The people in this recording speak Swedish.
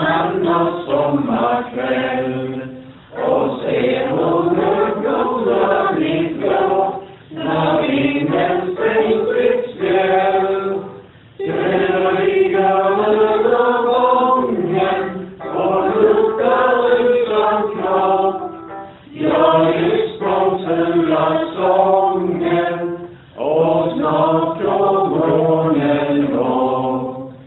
annan sommarkväll och se hon blåa blir blå när vinden sänker skräll. Gröniga övergången och luktar utan krav. Jag är språngfulla sången